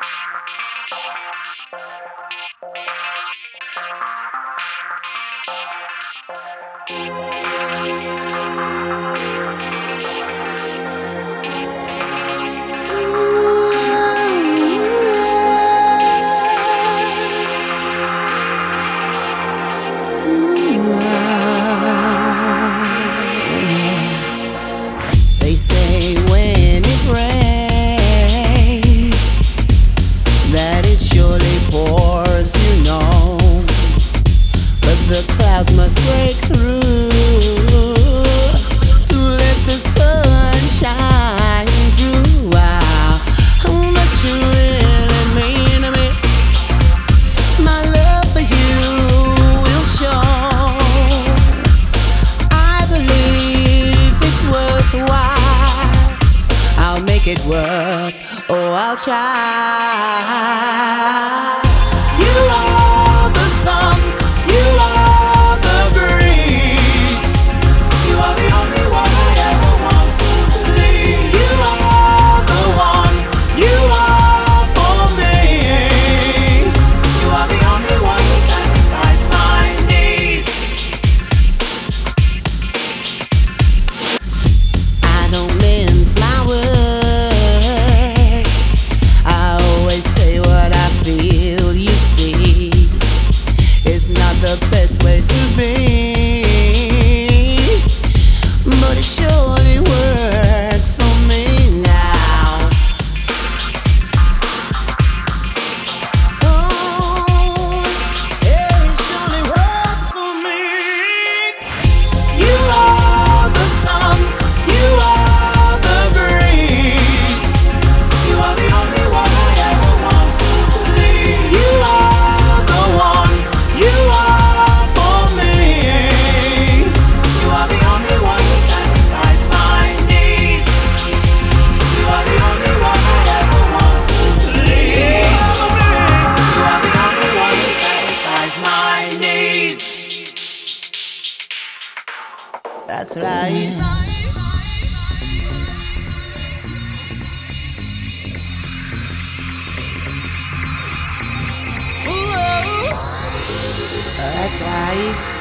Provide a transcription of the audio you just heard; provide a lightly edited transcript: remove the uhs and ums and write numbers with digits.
They say when it rains that it surely pours, you know. But the clouds must break through to let the sun shine through. Wow, how much you really mean to me. My love for you will show. I believe it's worthwhile. I'll make it work. Oh, I'll try. You are the sun. You are the breeze. You are the only one I ever want to please. You are the one. You are for me. You are the only one who satisfies my needs. I don't mince my words. I always say what I feel, you see. It's not the best way to be, but it surely works for me now. Oh, yeah, it surely works for me. You are the sun, you are the breeze. You are the only one I ever want to please. You are the one, you are for me. You are the only one who satisfies my needs. You are the only one I ever want to please. You are the only one who satisfies my needs. That's right. Ooh, that's right.